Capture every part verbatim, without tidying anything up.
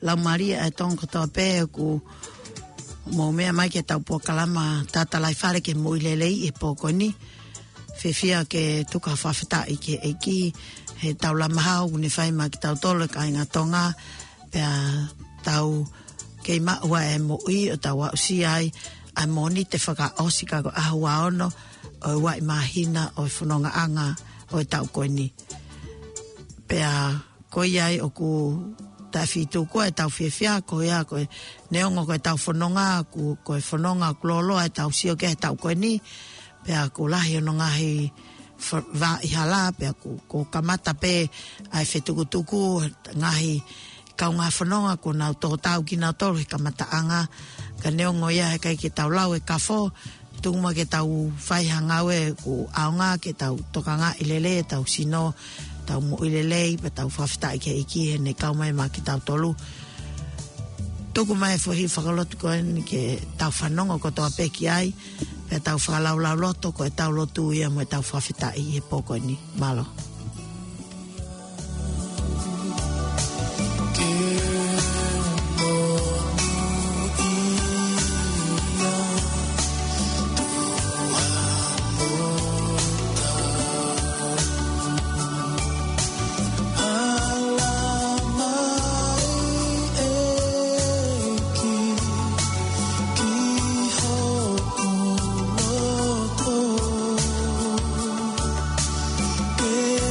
la Maria e tonga to pe ku mo me mai ke tau po kalama tata lai fare ke mo lelei e poko ni fe fia ke tuka fafeta i ke eki he tau la mahau ni fai ma ki tau tole ka inga tonga pe tau ke ma ua e mo i o tau au si ai ai moni te whaka osika ko ahua ono o ua i mahina o i whanonga anga o i tau koe ni pe koi ai o ku ta fitu ko e tau fiafia ko ia ko neongo ko e tau whanonga ku ko e whanonga klolo e tau sio ke e tau koe ni pe a ko lahi ono ngahi va i hala pe a ko, ko kamata pe ai whetukutuku ngahi kau ngā whanonga ko nau tō tau ki nau tōru he kamata anga ka neongo ia he kai ke tau lau e kafo tunguma ke tau whaihangau e ko aonga ke tau tokanga ilele tau sino tau mo ilelei pa tau whawhita i ke iki he ne kau mai ma ki tau tolu. Tuku mai fuhi whakalotu ko ni ke tau whanonga ko toa peki ai pe tau whakalau lau loto ko e tau lotu ia mo e tau whawhita i he poko ni. Malo. Yeah.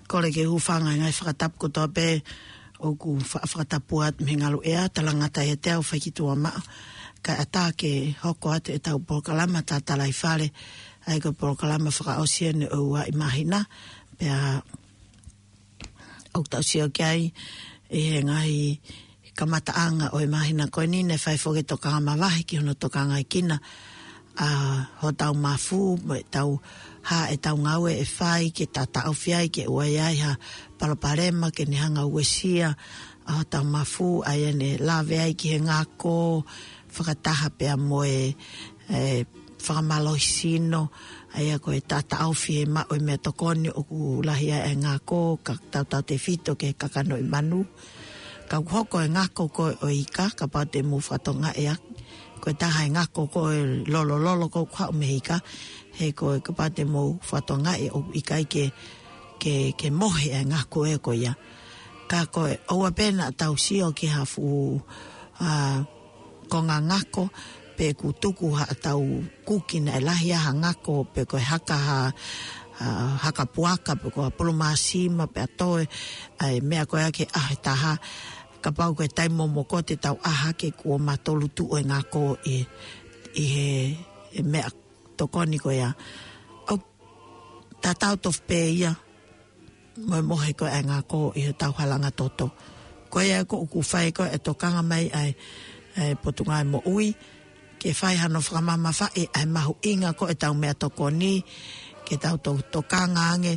kore ke hufanga ngai whakatapu ko toa pe o ku whakatapu at me ngalu ea talangata e te au whakitua maa ka ata ke hoko atu e tau polokalama ta talai whare ai ko polokalama whakaosia ne o wa imahina pea au tau sio kiai e he ngai kamataanga o imahina koe ni ne whai whoke tokanga mawahi ki hono tokanga i kina a uh, ho tau mafu mo e tau ha e tau ngaue e whai ke tata au whiai ke uaiai ha palaparema ke ni hanga uesia a ho tau mafu ai ane lawe ai ki he ngako whakataha pea mo e, e whakamaloi ai a koe tata au whie ma o mea tokoni o ku lahia e ngako ka tau tau te fito ke kakano i manu ka hoko e ngako koe o ika ka pau te mu whatonga e aki koe taha e ngako koe lolo lolo koe kwa o mehika he koe ka pau te mu whatonga e o ika i ke, ke, ke mohe e ngako e koe ia ka koe oua pena tau sio ki hafu uh, ko ngā ngako pe ku tuku ha tau kukina e lahia ha ngako pe koe haka ha uh, haka puaka pe koe pulumasima pe atoe ai mea koe ake ahe taha ka pau koe taimo moko te tau aha ke kua matolu tu o ngako e, e he e mea tokoni koe a o tatau tof pe ia moe mohe koe e ngako i he tau halanga toto koe e ko uku whai koe e tokanga mai ai e potungai mo ui ke whai hano whakamama whai ai mahu inga ko e tau mea tokoni ke tau to, tokanga ange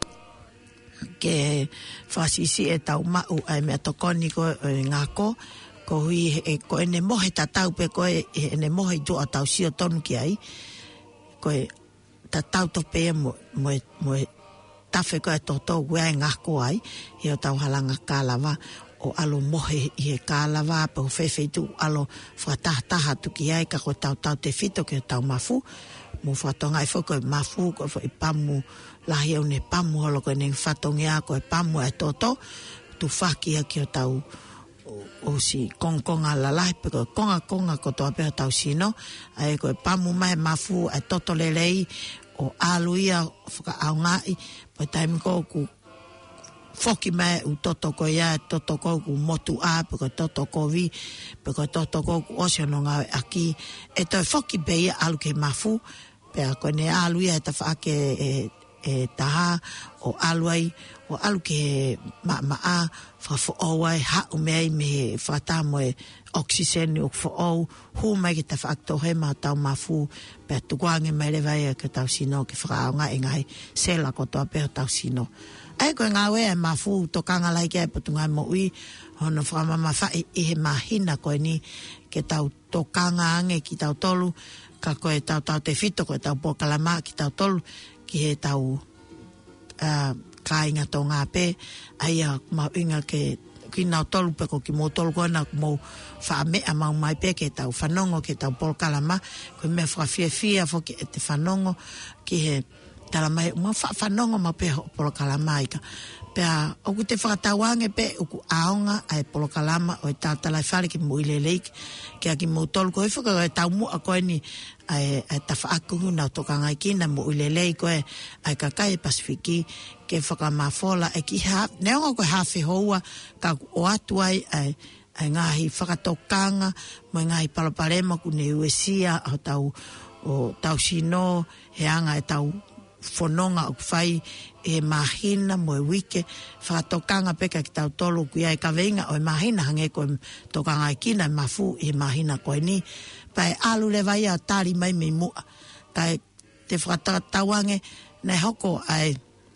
ke whasisi e tau mau ai mea tokoni ko e ngako ko hui e ko ene mohe tatau pe ko e ene mohe tu a tau sio tonu ki ai ko e tatau to pe mo mo, mo tafe ko e toto ue ai ngako ai i o tau halanga kālawa o alo mohe i he kālawa pa o whewhi tu alo whatahtaha tu ki ai ka ko tau tau te fito ke tau mafu mo whatonga i whoko e mafu ko e pamu lahi au ne pamu holo ko ne whatongia ko e pamu e toto tu whakia ki o tau o, o si kongkonga lalai pe ko konga konga ko toa pe o tau sino ai ko e pamu mai mafu e toto lelei o aluia whaka au ngai po taimi ko ku foki mai u toto ko ia toto ko ku motu a pe ko toto ko vi pe ko toto ko ku oceano nga aki e to foki be ia alu ke mafu pe ko ne alu ia ta fa ke e, e taha o alu ai o alu ke ma ma a fa fo o ai ha o me me fa ta mo oxygen o fo o hu mai ke ta fa to he ma ta mafu pe tu kwange mai le vai ke ta sino ke fra nga ngai sela ko to pe ta sino ai ko ngā wea e mafu tokanga lai kia e putungai mo ui hono whamama whai i he mahina koe ni ke tau tokanga ange ki tau tolu ka koe tau tau te fito koe tau pokalama ki tau tolu ki he tau uh, kāinga tō ngā pē ai a mau inga ke ki nau tolu pe ko ki mō tolu koe na mō whaamea mau mai pē ke tau whanongo ke tau pokalama koe mea whawhia fia foki e te whanongo ki he tala mai ma fa fanongo ma pe polo kalama ika pe o ku te whakatawange pe o ku aonga ai polo kalama o ta tala fale ki mo ile lake ke aki mo tol ko ifo ko tau mu a ko ni ai ta fa aku na to kanga kina mo ile lake ko ai ka kai pasifiki ke whakama fola e ki ha ne o ko ha fe hoa ka o atu ai ai ai ngahi whakatokanga mo ngahi palaparema ku ne uesia o tau o tau sino he anga e tau fononga o whai e mahina mo e wike whakatokanga peka ki tau tolu ku ia e kawenga o e mahina hange ko e tokanga e kina e mafu e mahina ko e ni pai alu le vai a tari mai me mua kai te whakatawange nei hoko ai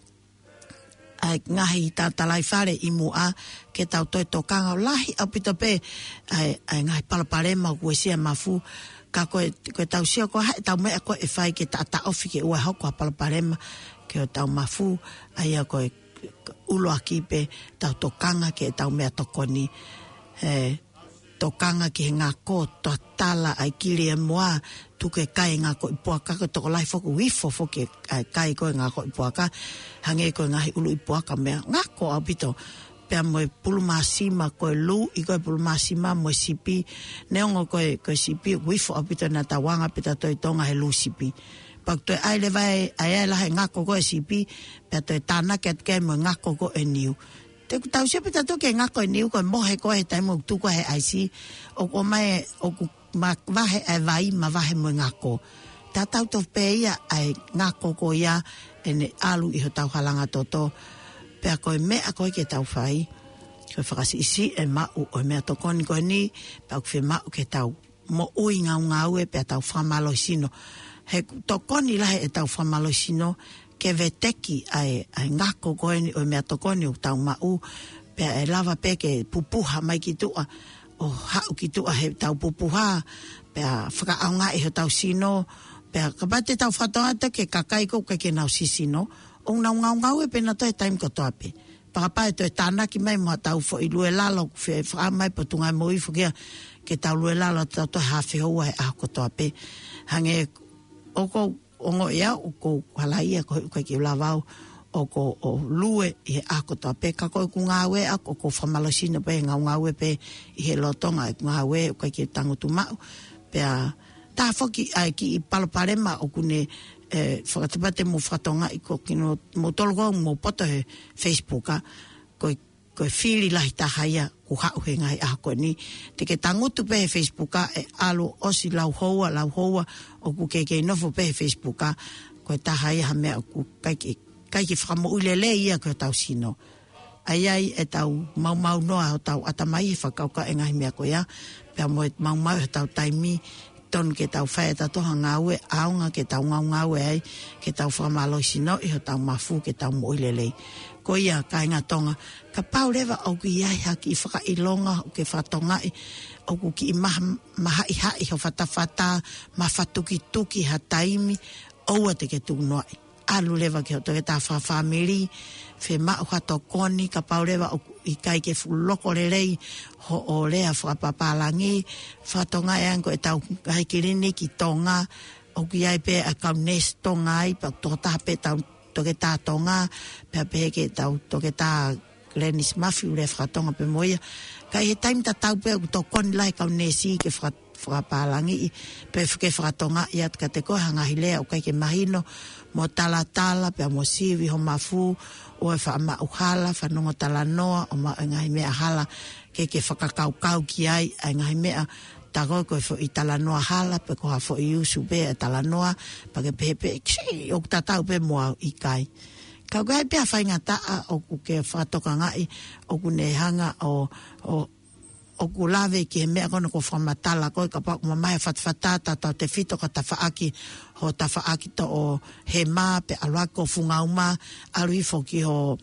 ai ngahi ta talai whare i mua ke tau toi tokanga o lahi au pita pe ai, ai ngahi palaparema ku e sia mafu ka koe, koe tau sio ko hai tau mea koe e whai ke ta ta ofi ke ua hoko a palaparema ke o tau mafu ai a koe ulo aki pe tau tokanga ke tau mea tokoni e, tokanga ke ngā ko to tala ai kiri e moa tu ke kai ngā ko i puaka ko toko lai foku wifo foke ai kai koe ngā ko i puaka hange koe ngahi ulu i puaka mea ngā ko au pito pea moe pulumasima koe lu i koe pulumasima moe sipi neongo koe koe sipi wifo apito na tawanga pita toi tonga he lu sipi pa to ai le vai ai la nga ko ko sipi pe to tana ke ke mo nga ko ko eniu te ku tau sepe ta to ke nga ko eniu ko mo he ko he tai mo tu ko he ai si o ko mai o ku ma va he ai vai ma va he mo nga ko ta tau to pe ia ai nga ko ko ia ene alu i ho tau halanga toto pe ko me a ko ke tau fai ko fakasi isi e ma o me to kon ko ni pa ku fe ma ke tau mo ui ngau ngau e pe tau whamalo sino. He tokoni lahe e tau whamalo sino ke veteki ai, ai ngako koeni o mea tokoni o tau mau pe e lava pe ke pupuha mai ki tua o hau ki tua he tau pupuha pe a whakaaunga e he tau sino pe a kapate tau whatoata ke kakai ko ke ke nau sisino o ngau ngau ngau e pe na to e taim kotoa pe. Pakapai to e tānaki mai mua tau fo i lue lalo fe whaamai patungai mo i fukia ke tau lue lalo tau to hawhi hoa e ako toa pe. Hange oko ongo ia oko halaia ko kai ki lavau oko o lue i ako toa pe kako ku ngawe ako ko whamalasina pe ngau ngawe pe i he lotonga i ngawe kai ki tangutu mau pe a tā whoki ai ki i paloparema o kune e whakatapate mo whatonga i ko kino mo tolgo mo poto he Facebook a koe koe whiri lahi tahaia ku hau he ngai ako ni te ke tangutu pe he Facebook a e alo osi lau hoa lau hoa o ku ke ke nofo pe he Facebook a koe tahaia ha mea ku kai ki kai ki whakamo ulele ia koe tau sino ai ai e tau mau mau noa o tau atamai he whakauka e ngai mea koe a pia mo e mau mau he tau taimi ton ke tau whae tato hangaue aunga ke tau ngau ngau ai ke tau whamalo sino i ho tau mafu ke tau moilelei ko ia kai ngā tonga ka pau lewa au ki iai haki i whaka ilonga o ke whatonga i au ku ki i maha, maha i hai ho whatawhata ma whatuki tuki ha taimi aua te ke tūnoa i alu lewa ke ho toke tā whawhamiri whe mau hato koni ka pau lewa au i kai ke fuloko lelei ho o lea whakapapalangi whatonga e anko e tau haikirini ki tonga o ki ai pe a kau nes tonga ai pa tō tā pe tau toke tā tonga pe a pe ke tau toke tā Glenis Mafiu le whakatonga pe moia kai he taim ta tau pe o tō koni lai kau nesi ke whakapalangi pe ke whakatonga i at ka te koe hangahi lea o kai ke mahino mo tala tala pe a mo sivi ho mafu o e wha uhala, whanongo tala noa, o ma ngai mea hala, ke ke whakakau kau ki ai, ai ngai mea, tako koe fo i tala noa hala, pe ko ha fo i usu pe e tala noa, pa ke pepe, kshi, o tatau pe moa i kai. Kau kai pia whainga taa, o ku ke whatoka ngai, o ku ne hanga, o, o, o ku lawe ki he mea kono ko whamatala koe ka pa kuma mai whatwhatata tau te whito ka tawhaaki ho tawhaaki to o he mā pe aluako funga uma alui foki ho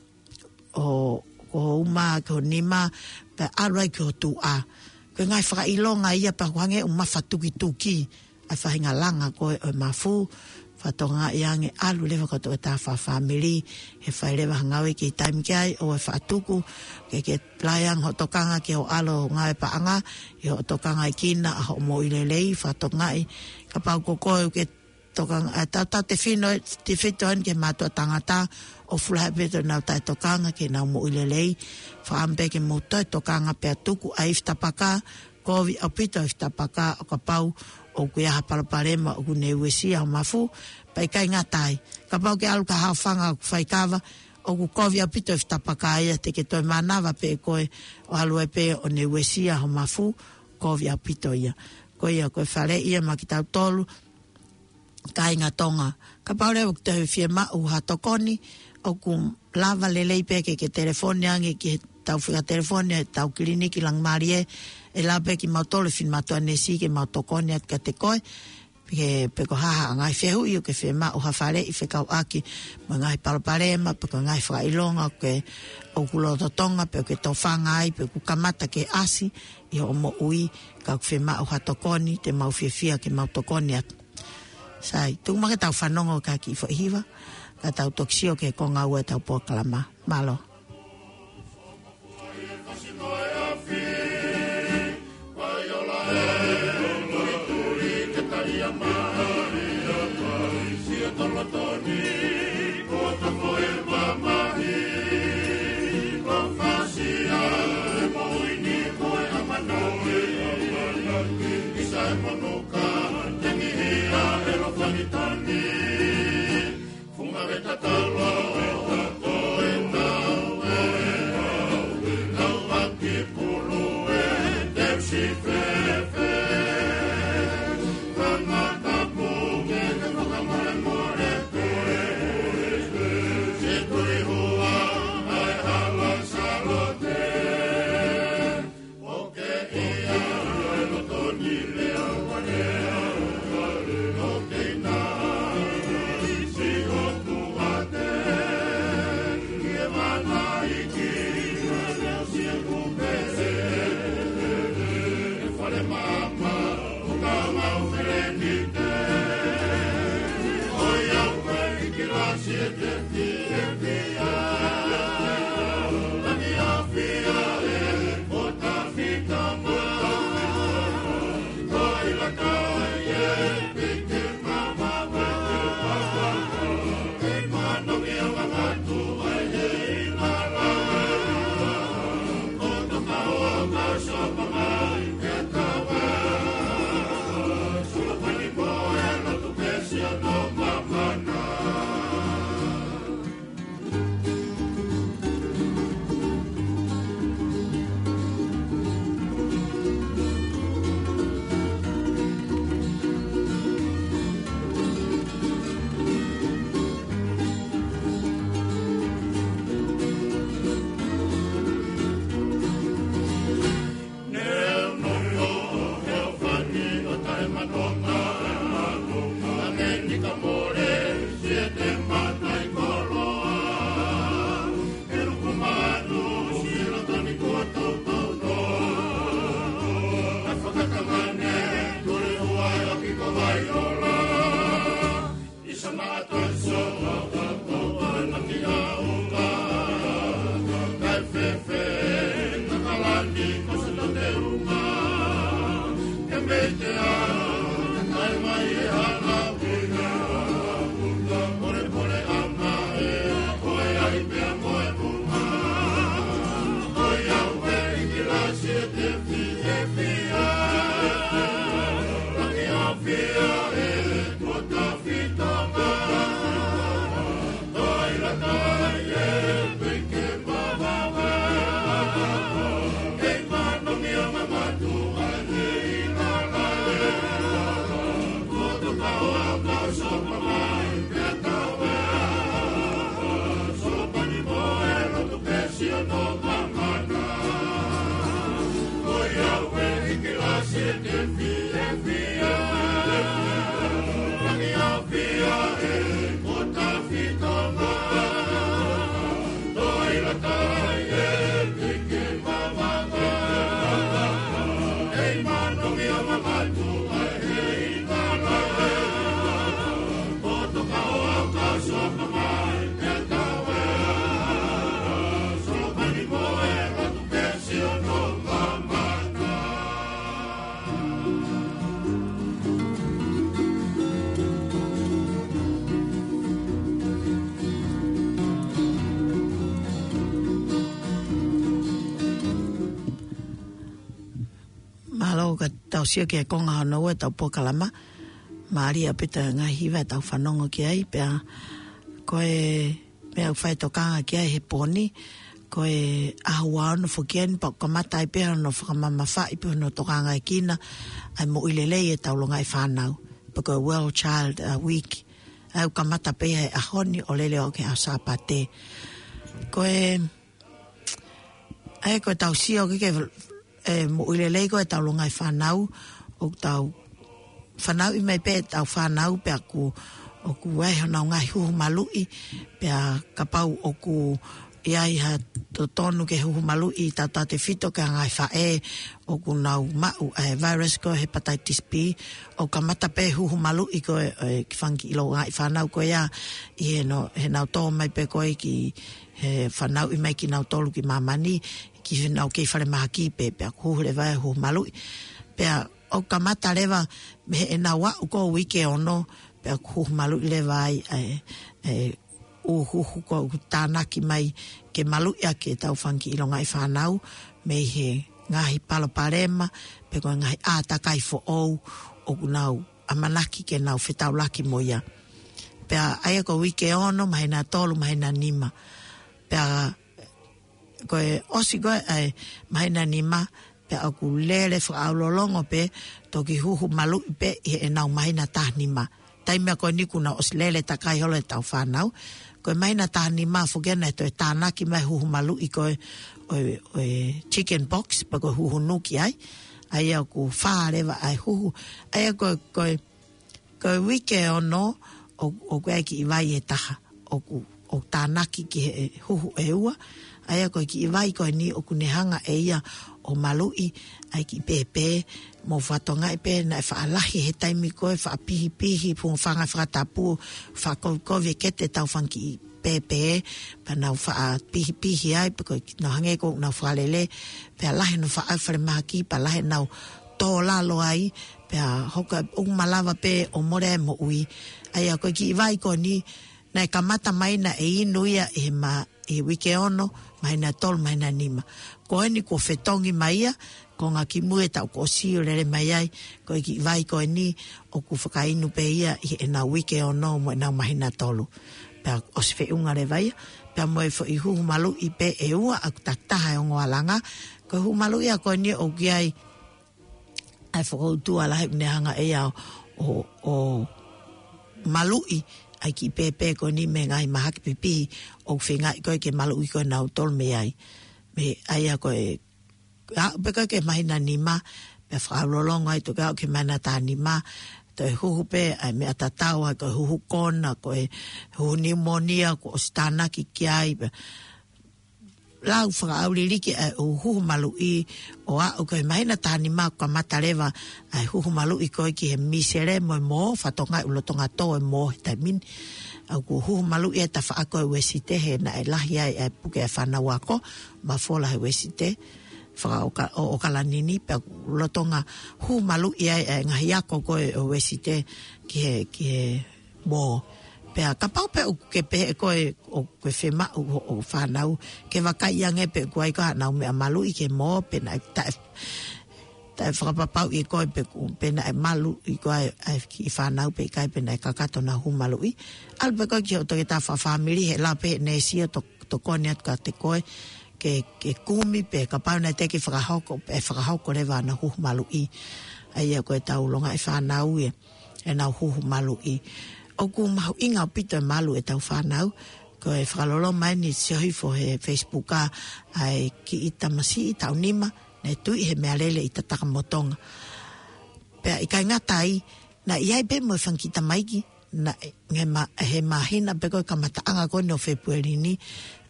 o ko uma ko nima pe alui ki ho tu a koe ngai whakailonga ia pa kuhange uma whatuki tuki a whahinga langa koe o mafu whatonga iange alu lewa kato e tā whawhamiri he whai lewa hangawe ki taimi ki ai o e whaatuku ke ke playang ho tokanga ki ho alo ngawe paanga i ho tokanga i kina a ho mo ilelei whatonga i ka pau kokoe ke tokanga a tau tau te whino te whitoan ke mātua tangata o fulahe peto nau tai tokanga ke nau mo ilelei whaampe ke mo toi tokanga pe atuku a iftapaka kovi au pito iftapaka o ka pau o ku ia hapalaparema o ku ne uesia o mafu, pai kai ngatai. Ka pau ke alu ka hawhanga o ku whaikawa, o ku kovi a pito iftapaka ia te ke toi manawa pe koe o alu e pe o ne uesia o mafu, kovi a pito ia. Koe ia koe whare ia ma ki tau tolu, kai ngatonga. Ka pau leo ku te whia ma o hatokoni, o ku lava lelei pe ke ke telefoni ange ki tau whika telefoni, tau kliniki lang marie, e la pe ki mautole fin matua nesi ke mautokoni at ka te koe pe pe ko haha ngai fehu i o ke fe ma o hawhare i whekau aki ma ngai palaparema pe ko ngai whakailonga ke o kulo totonga pe ke tau whangai pe ku kamata ke asi i o mo ui ka fe ma o hatokoni te mau fia ke mautokoni at sai tu ma ke tau whanongo ka ki whahiwa ka tau toksio ke konga ue tau pokalama malo Isa e monoka, tengi hia, elo whanitani. ka tau sia ke konga hano e tau pokalama. Maria pita ngai hiwa tau whanongo ki ai, pia koe mea whai tokanga ki ai he poni, koe ahua ono whukiani, pa kamata i pia no whakamama whai, pia no tokanga i kina, ai mo ilelei e tau longa i whanau, pa koe World Child uh, Week, au kamata pia e ahoni o lele o ke a sāpate. Koe, ai koe tau sia o ke ke e, mo ilelei koe tau longa i whanau, o tau whanau i mai pe tau whanau pe aku o ku e hana ngai huhu malui pe a kapau o ku iai ha to tonu ke huhu malui tata te fito ke ngai whae o ku nau mau e virus ko hepatitis B o ka mata pe huhu malui ko e ki whanki ilo ngai whanau ko ia i he no he nau tō mai pe koe ki he whanau i mai ki nau tolu ki mamani ki nau kei whare maha ki pe pe aku huhu le vai huhu malui pe a o kamata lewa me e na wa uko wike ono pe ku malu lewa ai e u hu hu ko tanaki mai ke malu ya ke tau fanki ilonga i whanau me he ngahi paloparema pe ko ngahi atakai fo o o kunau amanaki ke nau whetau laki moia pe ai ko wike ono mai na tolu mai na nima pe ko osi ko ai mai na nima pe aku lele whakaulolongo pe toki huhu malu pe e nau mahina tahnima. Taimea koe niku na os lele takai holo e tau whanau. Koe mahina tahnima whukena e toi tānaki mai huhu malu i koe oe, oe chicken box pa koe huhu nuki ai. Ai aku whaarewa ai huhu. Ai koe koe koe wike ono o, o koe ki i vai e taha. O, o tānaki ki he huhu e ua. Ai koe ki i vai koe ni o kunehanga e ia o malui ai ki pepe mo whatonga i pe na e whaalahi he taimi koe whaapihi pihi pung whanga whakatapu whakokove kete tau whanki pepe pa nau whaapihi pihi ai pa koe nau hange ko nau whalele pa lahe no whaafare maha ki pa lahe nau tō lalo ai pa hoka ung malawa pe o more mo ui ai a koe ki i vai koe ni na e kamata mai na e inuia e ma e wike ono mai na tol mai na nima ko ni ko fetongi maia ko nga ki mue tau ko sio lere mai ai ko ki vai ko ni o ku whakainu pe ia e na wike ono mo na mai na tolu pa o se fe unga le vai pa mo e fo i hu malu i pe e ua ak taktaha o ngwalanga ko hu malu ia ko ni o ki ai ai fo tu ala he ne hanga e ia o o malu i ai ki pepe ko ni me ngai mahaki pipi o whinga i koe ke malu i koe nau tol me ai. Me ai a koe, a pe koe ke mahina nima, pe whakalolongo ai to kao ke mana tā nima, to e huhu pe ai me atatau ai koe huhu kona, koe huhu pneumonia, ko o stanaki ki ai, pe lau whakaauliriki ai huhu malu i o a o koe mahina tā nima kua matarewa ai huhu malu i koe ki he misere mo e mo, whatonga ulotonga tō e mo he taimin. Au ku huhu malu i e ta whaako e wesite he na e lahi ai e puke e whanau ako, ma fola he wesite, whaka o kalanini, pe ulotonga huhu malu i ai e ngahi ako koe o wesite ki he, ki he mo. Pea kapau pe o ke pe koe o koe whema o, o whanau ke wakai ange pe koe ko hanau mea malu i ke mo pe na ta ta whakapapau i koe pe, pe na e malu i koe i whanau pe kai pe na e kakato na hu malu i al pe koe ki o toke ta whawhamiri he la pe ne sia to, to koe neat ka te koe ke, ke kumi pe kapau na te ki whakahoko pe whakahoko rewa na hu malu i ai a koe tau longa i whanau i e na hu malu i o ku mahu inga o pito e malu e tau whanau, ko e whakalolo mai ni siohi fo he Facebook a ai ki i tamasi i tau nima, ne tui he mea lele i tataka motonga. Pea i kai ngatai, na iai pe mo e whankita maiki, na nge ma, he mahina pe koe kamataanga koe no Februari ni,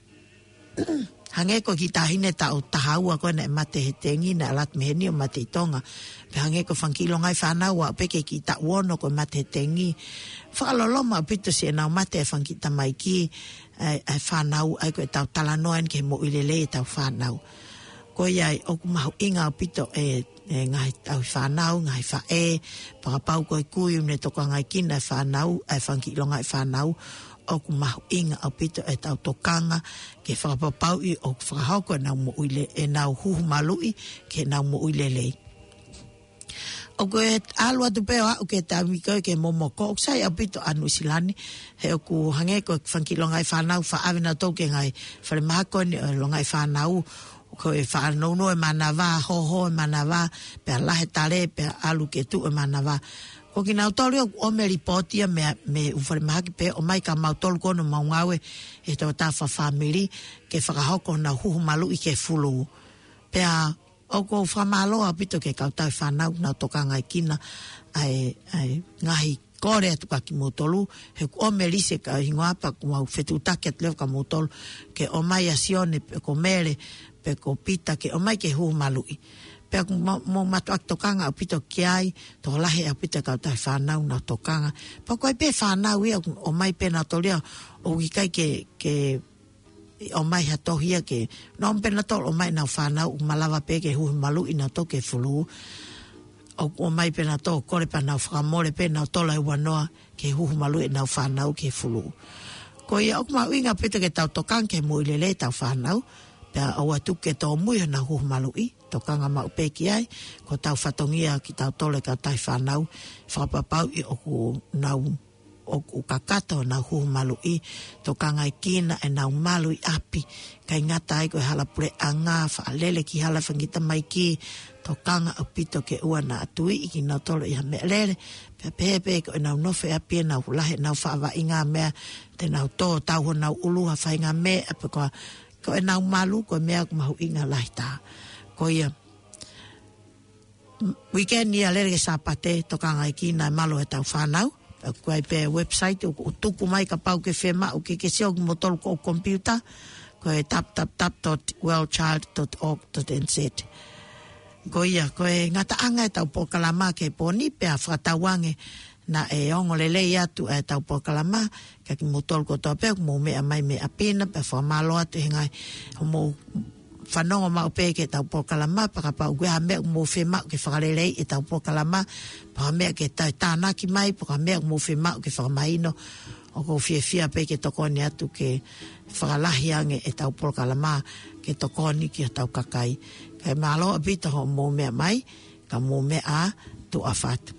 hange ko ki tahine ta o tahaua ko na mate he tengi na alat meheni o mate itonga. Pe hange ko whankilo ngai whanau a peke ki ta uono ko mate he tengi. Whakaloloma pito si e nau mate e whankita mai ki ai whanau ai ko e tau talanoan ke mo ilele e tau whanau. Ko iai o kumahu inga o pito e, e ngai tau whanau, ngai whae, pakapau ko e kui une toka ngai kina e whanau, ai whankilo ngai whanau, o ku mahu inga au pito e tau tokanga ke whakapapau i o whakahauko e nau mo uile e nau huhu malui ke nau mo uile lei. o koe alua tu peo au ke tamiko ke momoko sai apito anu silani he ku hange ko fankilonga i fanau fa avena toke ngai fa mako ni longa i fanau ko e fa no no e manava ho ho e manava pe la hetare pe alu ke tu e manava ko kina autorio o me ripotia me me u fa maki pe o mai ka mautol ko no maungawe e to ta fa family ke fa hoko na hu malu i ke fulu pe o ko whamalo a pito ke kautai whanau na toka ngai kina ai, ai ngahi kore atu ka ki motolu he o merise ka hingoa pa kuma fetu take at leo ka motolu ke o mai asione pe ko mere pe ko pita ke o mai ke hu malui pe mo matu ak tokanga a pito ki ai to lahe a pito kautai whanau na tokanga pa koe pe whanau ia o mai pe na tolia o gikai ke ke o mai hatohia ke non pena tol o mai na whanau u malawa pe ke hu malu ina to ke fulu o, o mai pena to kore pa na whakamore pe na tola i wanoa ke hu malu ina whanau ke fulu ko ia o kuma uinga pita ke tau tokan ke muilele tau whanau pe au atu ke to mui na hu malu i tokanga mau pe ki ai ko tau whatongia ki tau tole ka tai whanau whapapau i o ku nau o kakato na hu malu i to kanga i kina e na malu i api kai ngata ai ko hala pure anga fa lele ki hala fangita mai ki to kanga o pito ke ua na atui i ki na tolo i ha me lele pe pepe ko na no fe api na lahe na fa va inga me te na to ta ho na ulu ha fa inga me pe ko ko na malu ko me ko mau inga laita ko ia weekend ni alere sapate to kanga i kina malu e tau whanau koe pe website o tuku mai ka pau ke whema o ke ke seo motol ko computer koe tap tap tap dot wellchild dot org dot n z ko ia koe ngata anga e tau pokalama ke poni pe a whatawange na e ongo lele atu e tau pokalama ka ki motol ko tau pe mo me a mai me a pena pe whamalo atu hengai mo whanonga mau pe ke tau pokalama paka pau gue ha mea mo whema ke whakarelei e tau pokalama paka mea ke tau tānaki mai paka mea mo whema ke whakamaino o ko fia fia pe ke tokoni atu ke whakalahi ange e tau pokalama ke tokoni ki tau kakai kai malo a bita ho mo mea mai ka mo mea tu a whatu